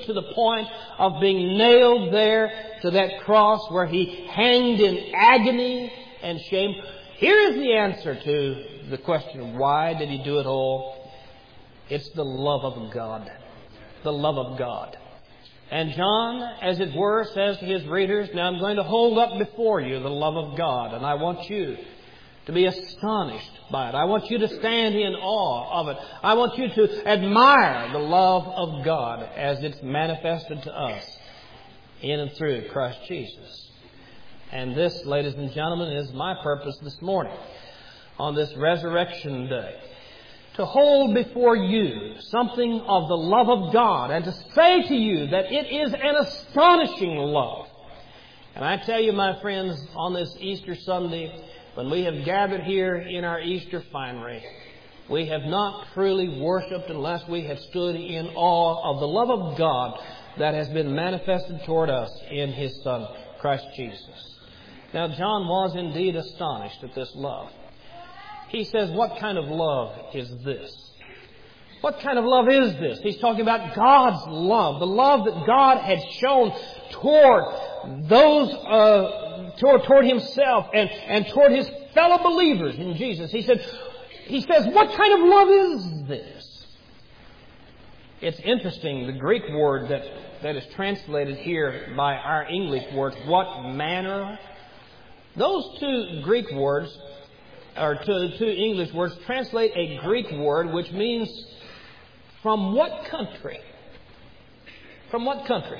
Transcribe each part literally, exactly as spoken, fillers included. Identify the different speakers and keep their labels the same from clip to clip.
Speaker 1: to the point of being nailed there to that cross where He hanged in agony and shame. Here is the answer to the question, why did He do it all? It's the love of God. The love of God. And John, as it were, says to his readers, now I'm going to hold up before you the love of God, and I want you to be astonished by it. I want you to stand in awe of it. I want you to admire the love of God as it's manifested to us in and through Christ Jesus. And this, ladies and gentlemen, is my purpose this morning on this Resurrection Day. To hold before you something of the love of God and to say to you that it is an astonishing love. And I tell you, my friends, on this Easter Sunday, when we have gathered here in our Easter finery, we have not truly worshipped unless we have stood in awe of the love of God that has been manifested toward us in His Son, Christ Jesus. Now, John was indeed astonished at this love. He says, what kind of love is this? What kind of love is this? He's talking about God's love, the love that God had shown toward those, uh, toward, toward Himself and, and toward His fellow believers in Jesus. He said, he says, what kind of love is this? It's interesting, the Greek word that, that is translated here by our English words, what manner? Those two Greek words, or two, two English words, translate a Greek word which means from what country? From what country?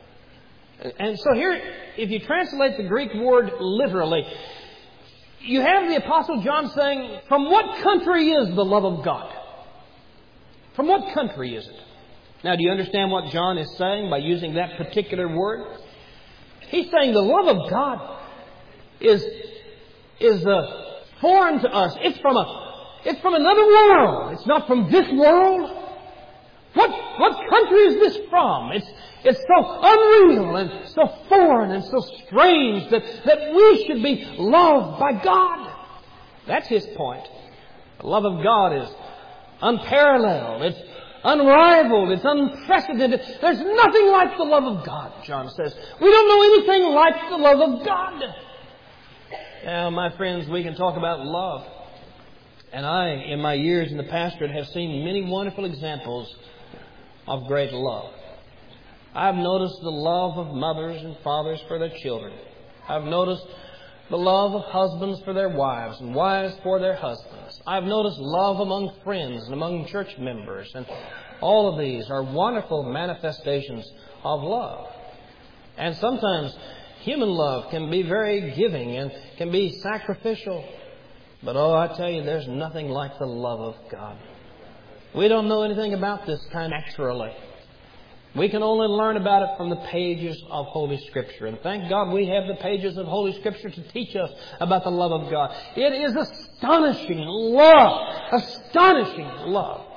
Speaker 1: And so here, if you translate the Greek word literally, you have the Apostle John saying, from what country is the love of God? From what country is it? Now, do you understand what John is saying by using that particular word? He's saying the love of God is, is the foreign to us. It's from a, it's from another world. It's not from this world. What, what country is this from? It's, it's so unreal and so foreign and so strange that, that we should be loved by God. That's his point. The love of God is unparalleled. It's unrivaled. It's unprecedented. There's nothing like the love of God, John says. We don't know anything like the love of God. Now, my friends, we can talk about love. And I, in my years in the pastorate, have seen many wonderful examples of great love. I've noticed the love of mothers and fathers for their children. I've noticed the love of husbands for their wives and wives for their husbands. I've noticed love among friends and among church members. And all of these are wonderful manifestations of love. And sometimes human love can be very giving and can be sacrificial. But oh, I tell you, there's nothing like the love of God. We don't know anything about this kind naturally. We can only learn about it from the pages of Holy Scripture. And thank God we have the pages of Holy Scripture to teach us about the love of God. It is astonishing love. Astonishing love.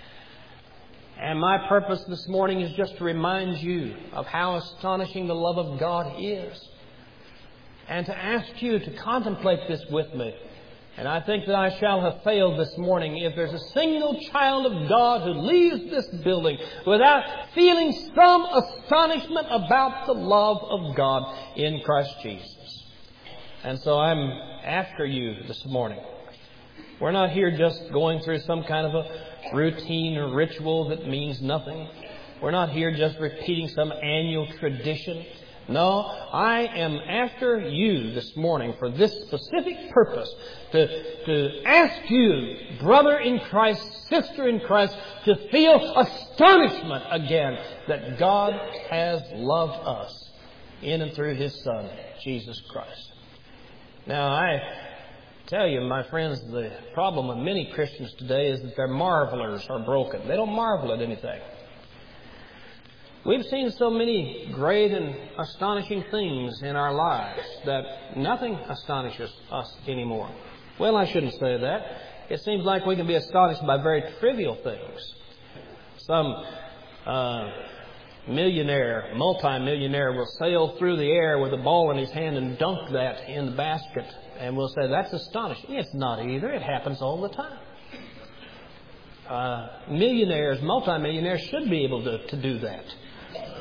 Speaker 1: And my purpose this morning is just to remind you of how astonishing the love of God is. And to ask you to contemplate this with me. And I think that I shall have failed this morning if there's a single child of God who leaves this building without feeling some astonishment about the love of God in Christ Jesus. And so I'm after you this morning. We're not here just going through some kind of a routine or ritual that means nothing. We're not here just repeating some annual tradition. No, I am after you this morning for this specific purpose, to, to ask you, brother in Christ, sister in Christ, to feel astonishment again that God has loved us in and through His Son, Jesus Christ. Now, I tell you, my friends, the problem with many Christians today is that their marvelers are broken. They don't marvel at anything. We've seen so many great and astonishing things in our lives that nothing astonishes us anymore. Well, I shouldn't say that. It seems like we can be astonished by very trivial things. Some uh, millionaire, multi-millionaire will sail through the air with a ball in his hand and dunk that in the basket. And we'll say, that's astonishing. It's not either. It happens all the time. Uh, millionaires, multi-millionaires should be able to, to do that.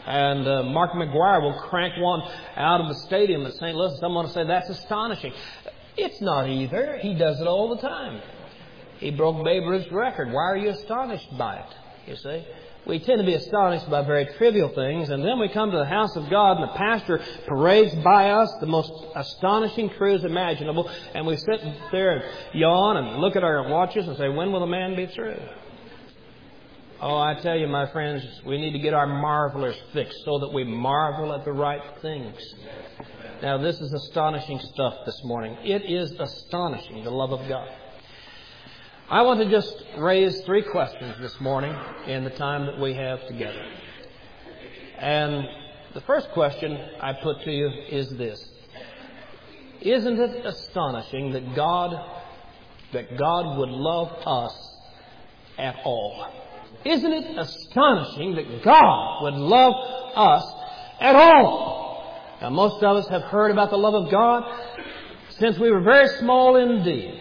Speaker 1: And uh, Mark McGuire will crank one out of the stadium at Saint Louis. Someone will say, that's astonishing. It's not either. He does it all the time. He broke Babe Ruth's record. Why are you astonished by it? You see? We tend to be astonished by very trivial things, and then we come to the house of God, and the pastor parades by us the most astonishing truths imaginable, and we sit there and yawn and look at our watches and say, when will the man be through? Oh, I tell you, my friends, we need to get our marvelers fixed so that we marvel at the right things. Now, this is astonishing stuff this morning. It is astonishing, the love of God. I want to just raise three questions this morning in the time that we have together. And the first question I put to you is this. Isn't it astonishing that God, that God would love us at all? Isn't it astonishing that God would love us at all? Now, most of us have heard about the love of God since we were very small indeed.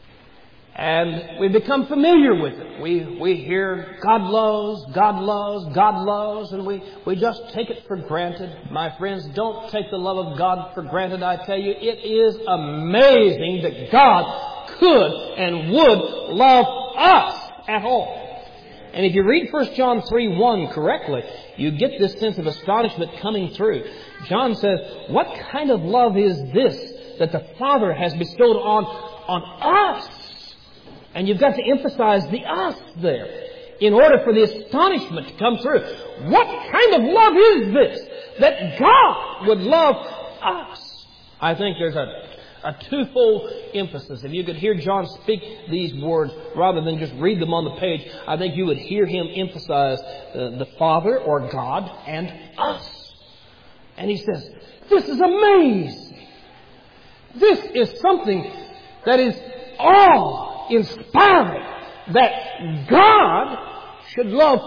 Speaker 1: And we become familiar with it. We we hear God loves, God loves, God loves, and we, we just take it for granted. My friends, don't take the love of God for granted. I tell you, it is amazing that God could and would love us at all. And if you read First John three one correctly, you get this sense of astonishment coming through. John says, what kind of love is this that the Father has bestowed on, on us? And you've got to emphasize the us there in order for the astonishment to come through. What kind of love is this that God would love us? I think there's a, a twofold emphasis. If you could hear John speak these words rather than just read them on the page, I think you would hear him emphasize uh, the Father or God and us. And he says, this is amazing. This is something that is awe-inspiring, that God should love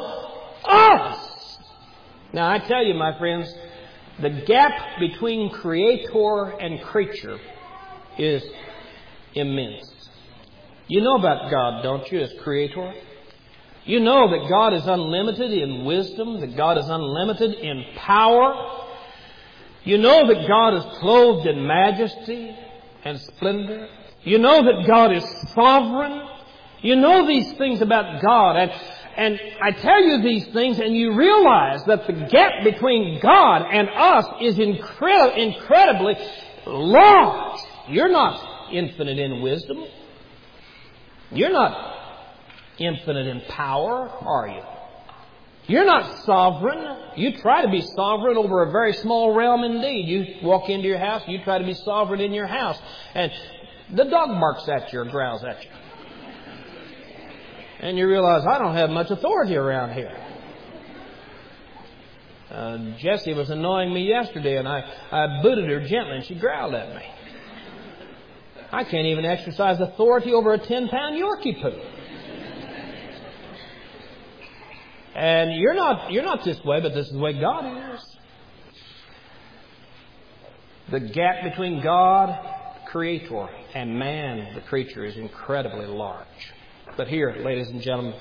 Speaker 1: us. Now, I tell you, my friends, the gap between Creator and creature is immense. You know about God, don't you, as Creator? You know that God is unlimited in wisdom, that God is unlimited in power. You know that God is clothed in majesty and splendor. You know that God is sovereign. You know these things about God. And, and I tell you these things and you realize that the gap between God and us is incredi- incredibly large. You're not infinite in wisdom. You're not infinite in power, are you? You're not sovereign. You try to be sovereign over a very small realm indeed. You walk into your house, you try to be sovereign in your house. And the dog barks at you or growls at you. And you realize, I don't have much authority around here. Uh, Jessie was annoying me yesterday, and I, I booted her gently, and she growled at me. I can't even exercise authority over a ten-pound Yorkie poo. And you're not you're not this way, but this is the way God is. The gap between God, the Creator, and man, the creature, is incredibly large. But here, ladies and gentlemen,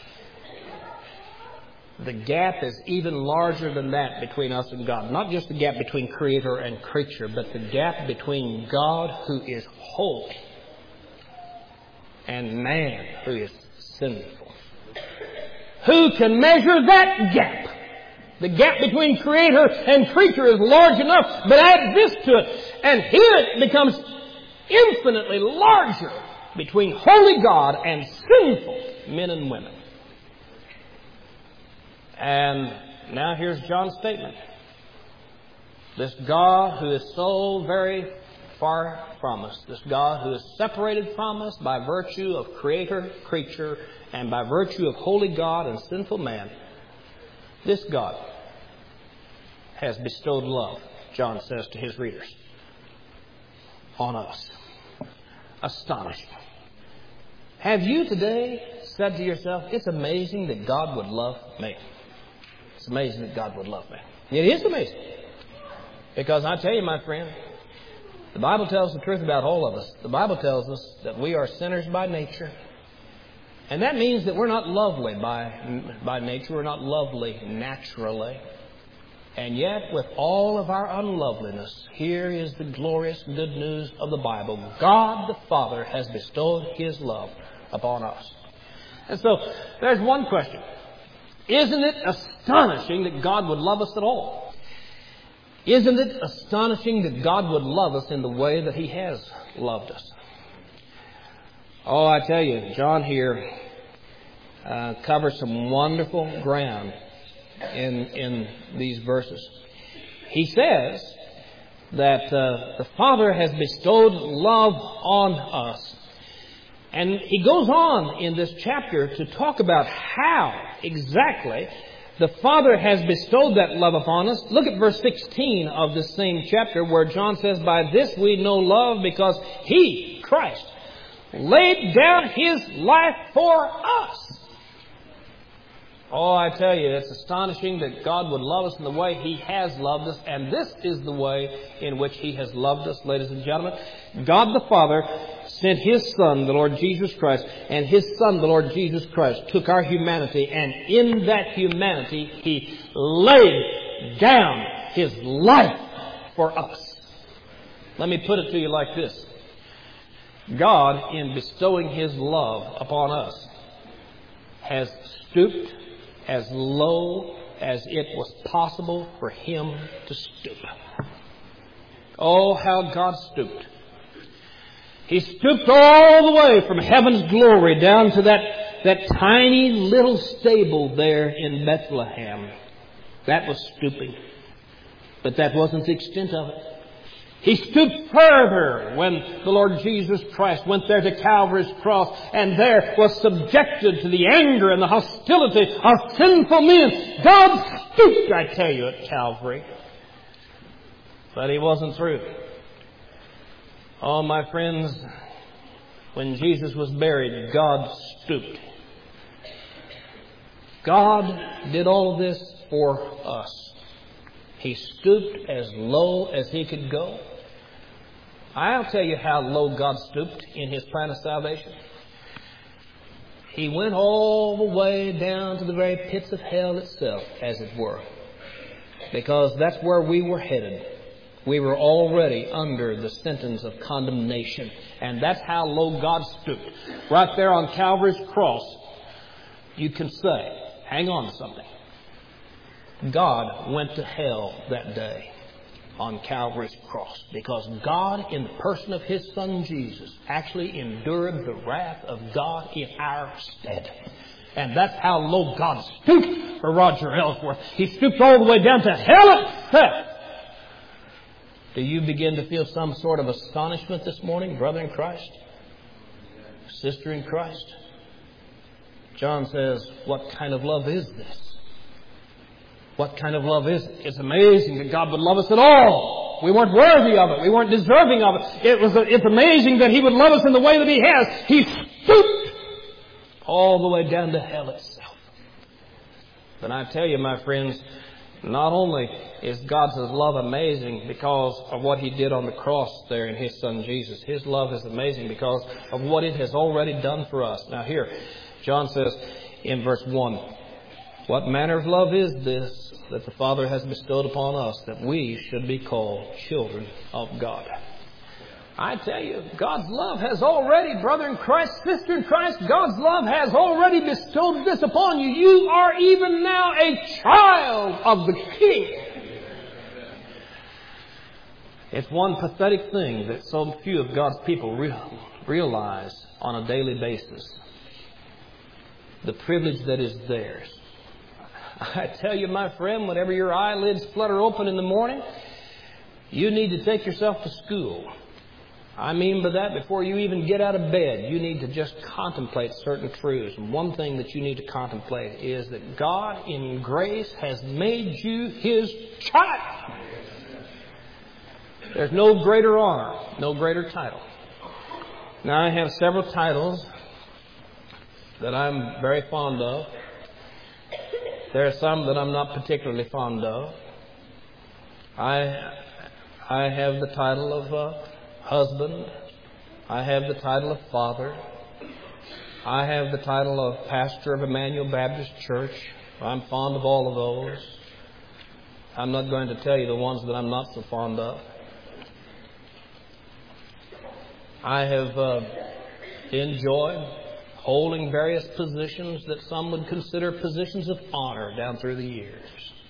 Speaker 1: the gap is even larger than that between us and God. Not just the gap between Creator and creature, but the gap between God, who is holy, and man, who is sinful. Who can measure that gap? The gap between Creator and creature is large enough, but add this to it, and here it becomes infinitely larger between holy God and sinful men and women. And now here's John's statement. This God who is so very far from us, this God who is separated from us by virtue of Creator, creature, and by virtue of holy God and sinful man, this God has bestowed love, John says to his readers, on us. Astonishing. Have you today said to yourself, it's amazing that God would love me? It's amazing that God would love me. It is amazing. Because I tell you, my friend, the Bible tells the truth about all of us. The Bible tells us that we are sinners by nature. And that means that we're not lovely by, by nature. We're not lovely naturally. And yet, with all of our unloveliness, here is the glorious good news of the Bible. God the Father has bestowed His love upon us. And so, there's one question. Isn't it astonishing that God would love us at all? Isn't it astonishing that God would love us in the way that He has loved us? Oh, I tell you, John here uh, covers some wonderful ground in in these verses. He says that uh, the Father has bestowed love on us. And he goes on in this chapter to talk about how exactly the Father has bestowed that love upon us. Look at verse sixteen of this same chapter where John says, "By this we know love because He, Christ, laid down His life for us." Oh, I tell you, it's astonishing that God would love us in the way He has loved us. And this is the way in which He has loved us, ladies and gentlemen. God the Father sent His Son, the Lord Jesus Christ, and His Son, the Lord Jesus Christ, took our humanity, and in that humanity He laid down His life for us. Let me put it to you like this. God, in bestowing His love upon us, has stooped as low as it was possible for Him to stoop. Oh, how God stooped. He stooped all the way from heaven's glory down to that, that tiny little stable there in Bethlehem. That was stooping. But that wasn't the extent of it. He stooped further when the Lord Jesus Christ went there to Calvary's cross and there was subjected to the anger and the hostility of sinful men. God stooped, I tell you, at Calvary. But He wasn't through. Oh, my friends, when Jesus was buried, God stooped. God did all this for us. He stooped as low as He could go. I'll tell you how low God stooped in His plan of salvation. He went all the way down to the very pits of hell itself, as it were. Because that's where we were headed. We were already under the sentence of condemnation. And that's how low God stooped. Right there on Calvary's cross, you can say, hang on to something. God went to hell that day on Calvary's cross because God, in the person of His Son Jesus, actually endured the wrath of God in our stead. And that's how low God stooped for Roger Ellsworth. He stooped all the way down to hell itself. Do you begin to feel some sort of astonishment this morning, brother in Christ? Sister in Christ? John says, what kind of love is this? What kind of love is it? It's amazing that God would love us at all. We weren't worthy of it. We weren't deserving of it. It was. It's amazing that He would love us in the way that He has. He stooped all the way down to hell itself. But I tell you, my friends, not only is God's love amazing because of what He did on the cross there in His Son Jesus. His love is amazing because of what it has already done for us. Now here, John says in verse one, what manner of love is this that the Father has bestowed upon us, that we should be called children of God? I tell you, God's love has already, brother in Christ, sister in Christ, God's love has already bestowed this upon you. You are even now a child of the King. It's one pathetic thing that so few of God's people real, realize on a daily basis. The privilege that is theirs. I tell you, my friend, whenever your eyelids flutter open in the morning, you need to take yourself to school. I mean by that, before you even get out of bed, you need to just contemplate certain truths. And one thing that you need to contemplate is that God in grace has made you His child. There's no greater honor, no greater title. Now, I have several titles that I'm very fond of. There are some that I'm not particularly fond of. I I have the title of uh, husband. I have the title of father. I have the title of pastor of Emmanuel Baptist Church. I'm fond of all of those. I'm not going to tell you the ones that I'm not so fond of. I have uh, enjoyed holding various positions that some would consider positions of honor down through the years.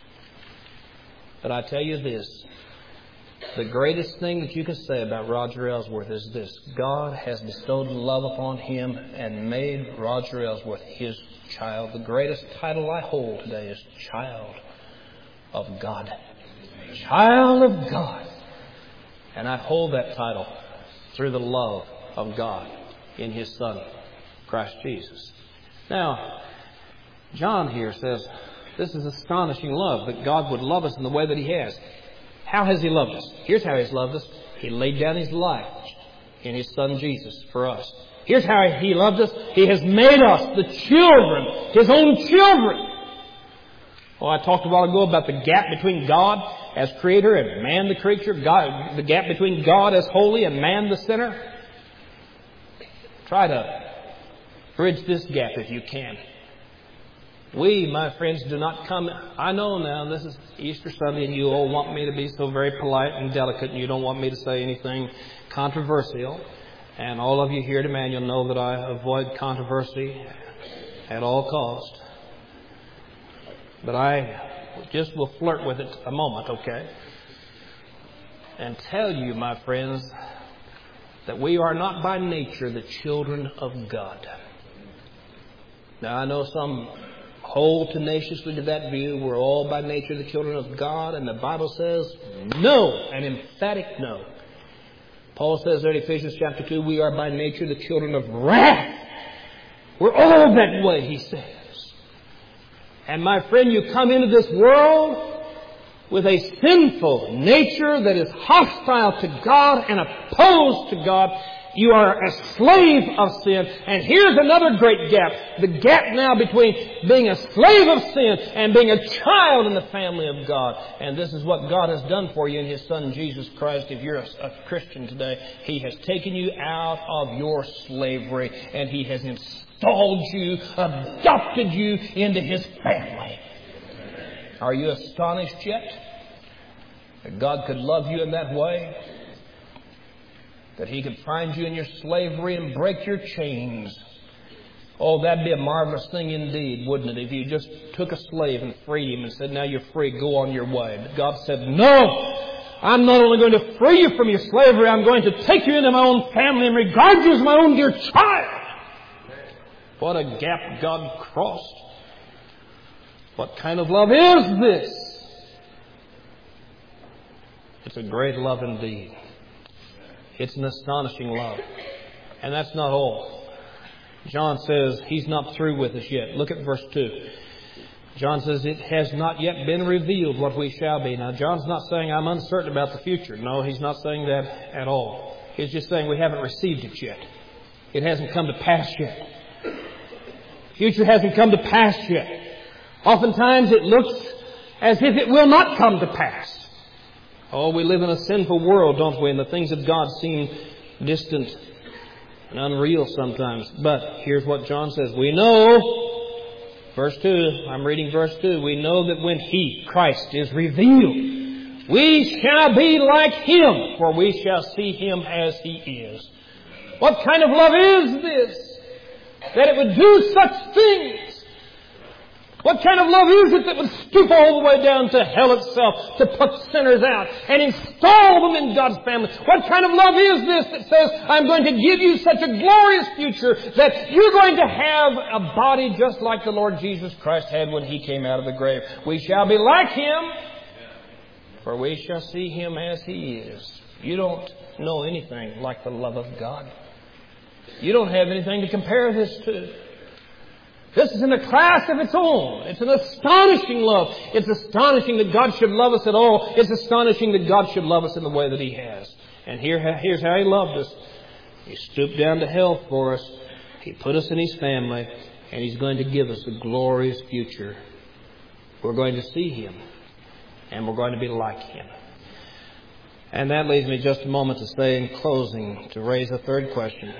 Speaker 1: But I tell you this, the greatest thing that you can say about Roger Ellsworth is this: God has bestowed love upon him and made Roger Ellsworth his child. The greatest title I hold today is Child of God. Child of God. And I hold that title through the love of God in His Son, Christ Jesus. Now, John here says, this is astonishing love, that God would love us in the way that He has. How has He loved us? Here's how He's loved us. He laid down His life in His Son Jesus for us. Here's how He loved us. He has made us the children, His own children. Oh, I talked a while ago about the gap between God as Creator and man the creature. God, the gap between God as holy and man the sinner. Try to bridge this gap if you can. We, my friends, do not come... I know now this is Easter Sunday and you all want me to be so very polite and delicate and you don't want me to say anything controversial. And all of you here at Emmanuel know that I avoid controversy at all cost. But I just will flirt with it a moment, okay? And tell you, my friends, that we are not by nature the children of God. Now, I know some hold tenaciously to that view. We're all by nature the children of God, and the Bible says no, an emphatic no. Paul says there in Ephesians chapter two, we are by nature the children of wrath. We're all that way, he says. And my friend, you come into this world with a sinful nature that is hostile to God and opposed to God. You are a slave of sin. And here's another great gap. The gap now between being a slave of sin and being a child in the family of God. And this is what God has done for you in His Son, Jesus Christ. If you're a, a Christian today, He has taken you out of your slavery and He has installed you, adopted you into His family. Are you astonished yet that God could love you in that way? That He could find you in your slavery and break your chains. Oh, that'd be a marvelous thing indeed, wouldn't it? If you just took a slave and freed him and said, now you're free, go on your way. But God said, no! I'm not only going to free you from your slavery, I'm going to take you into my own family and regard you as my own dear child. What a gap God crossed. What kind of love is this? It's a great love indeed. It's an astonishing love. And that's not all. John says He's not through with us yet. Look at verse two. John says it has not yet been revealed what we shall be. Now, John's not saying I'm uncertain about the future. No, he's not saying that at all. He's just saying we haven't received it yet. It hasn't come to pass yet. The future hasn't come to pass yet. Oftentimes it looks as if it will not come to pass. Oh, we live in a sinful world, don't we? And the things of God seem distant and unreal sometimes. But here's what John says. We know, verse two, I'm reading verse two. We know that when He, Christ, is revealed, we shall be like Him, for we shall see Him as He is. What kind of love is this? That it would do such things. What kind of love is it that would stoop all the way down to hell itself to put sinners out and install them in God's family? What kind of love is this that says, I'm going to give you such a glorious future that you're going to have a body just like the Lord Jesus Christ had when He came out of the grave? We shall be like Him, for we shall see Him as He is. You don't know anything like the love of God. You don't have anything to compare this to. This is in a class of its own. It's an astonishing love. It's astonishing that God should love us at all. It's astonishing that God should love us in the way that He has. And here, here's how He loved us. He stooped down to hell for us. He put us in His family. And He's going to give us a glorious future. We're going to see Him. And we're going to be like Him. And that leaves me just a moment to say in closing, to raise a third question.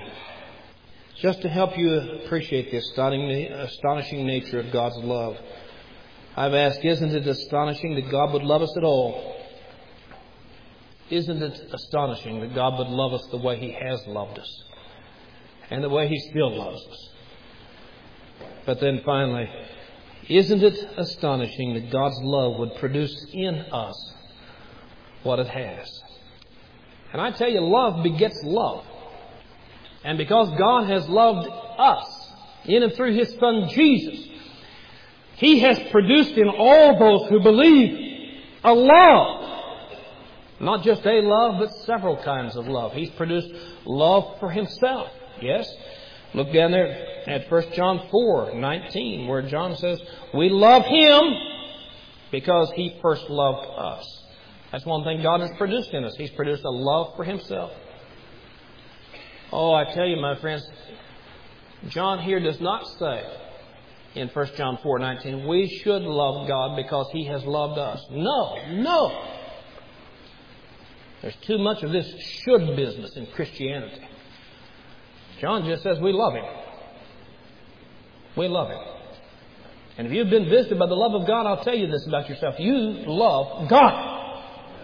Speaker 1: Just to help you appreciate the astonishing nature of God's love. I've asked, isn't it astonishing that God would love us at all? Isn't it astonishing that God would love us the way He has loved us and the way He still loves us? But then finally, isn't it astonishing that God's love would produce in us what it has? And I tell you, love begets love. And because God has loved us in and through His Son Jesus, He has produced in all those who believe a love. Not just a love, but several kinds of love. He's produced love for Himself. Yes? Look down there at First John four nineteen, where John says, we love Him because He first loved us. That's one thing God has produced in us. He's produced a love for Himself. Oh, I tell you, my friends, John here does not say in First John four nineteen, we should love God because He has loved us. No, no. There's too much of this should business in Christianity. John just says we love Him. We love Him. And if you've been visited by the love of God, I'll tell you this about yourself. You love God.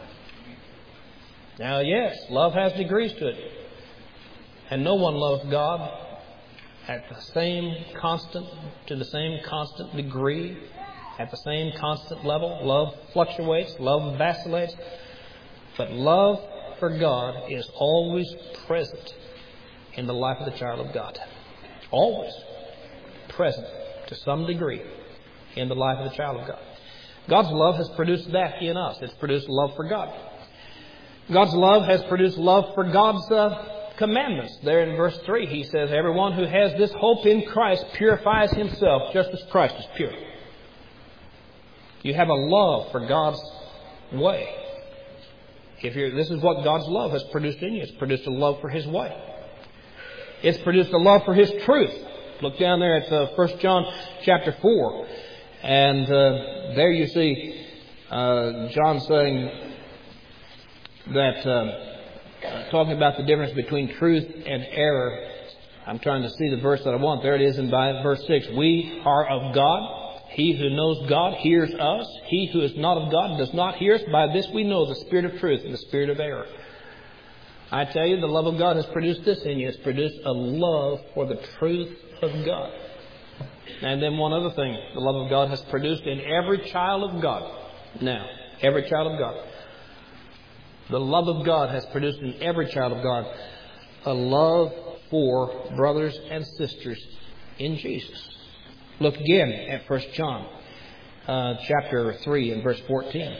Speaker 1: Now, yes, love has degrees to it. And no one loves God at the same constant, to the same constant degree, at the same constant level. Love fluctuates, love vacillates. But love for God is always present in the life of the child of God. Always present to some degree in the life of the child of God. God's love has produced that in us. It's produced love for God. God's love has produced love for God's uh, commandments. There in verse three, He says, everyone who has this hope in Christ purifies himself just as Christ is pure. You have a love for God's way. If you're, this is what God's love has produced in you. It's produced a love for His way. It's produced a love for His truth. Look down there at uh, First John chapter four. And uh, there you see uh, John saying that, uh, talking about the difference between truth and error. I'm trying to see the verse that I want. There it is in verse six. We are of God. He who knows God hears us. He who is not of God does not hear us. By this we know the spirit of truth and the spirit of error. I tell you, the love of God has produced this in you. It's produced a love for the truth of God. And then one other thing the love of God has produced in every child of God. Now, every child of God. The love of God has produced in every child of God a love for brothers and sisters in Jesus. Look again at First John uh, chapter three and verse fourteen.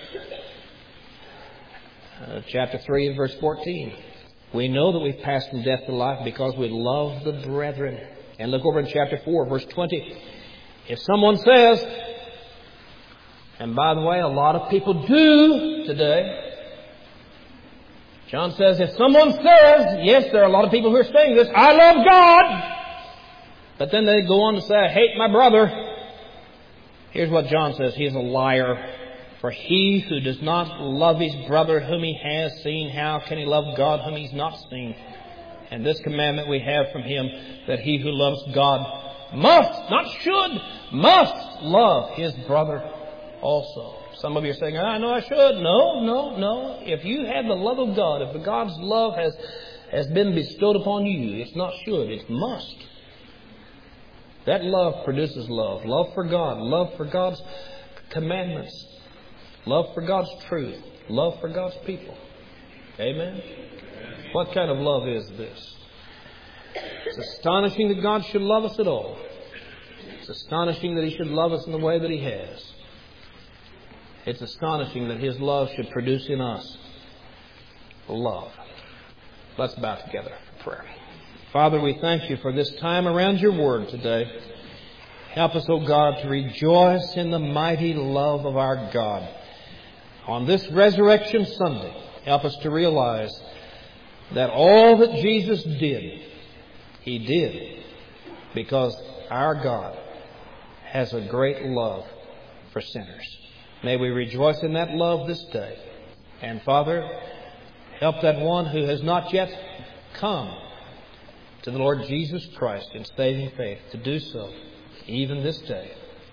Speaker 1: Uh, chapter three and verse fourteen. We know that we've passed from death to life because we love the brethren. And look over in chapter four, verse twenty. If someone says, and by the way, a lot of people do today. John says, if someone says, yes, there are a lot of people who are saying this, I love God. But then they go on to say, I hate my brother. Here's what John says. He is a liar. For he who does not love his brother whom he has seen, how can he love God whom he's not seen? And this commandment we have from Him, that he who loves God must, not should, must love his brother also. Some of you are saying, I know I should. No, no, no. If you have the love of God, if God's love has, has been bestowed upon you, it's not should, it's must. That love produces love. Love for God. Love for God's commandments. Love for God's truth. Love for God's people. Amen? What kind of love is this? It's astonishing that God should love us at all. It's astonishing that He should love us in the way that He has. It's astonishing that His love should produce in us love. Let's bow together for prayer. Father, we thank You for this time around Your Word today. Help us, O God, to rejoice in the mighty love of our God. On this Resurrection Sunday, help us to realize that all that Jesus did, He did because our God has a great love for sinners. May we rejoice in that love this day. And Father, help that one who has not yet come to the Lord Jesus Christ in saving faith to do so even this day.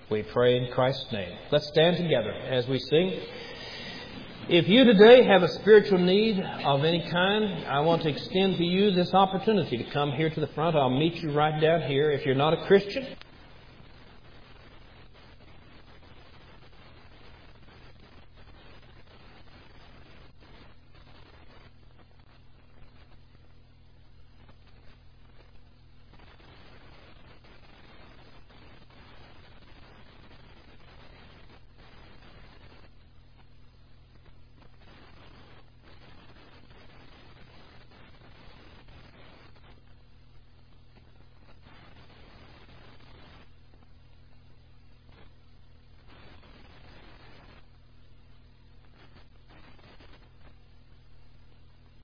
Speaker 1: We pray in Christ's name. Let's stand together as we sing. If you today have a spiritual need of any kind, I want to extend to you this opportunity to come here to the front. I'll meet you right down here. If you're not a Christian,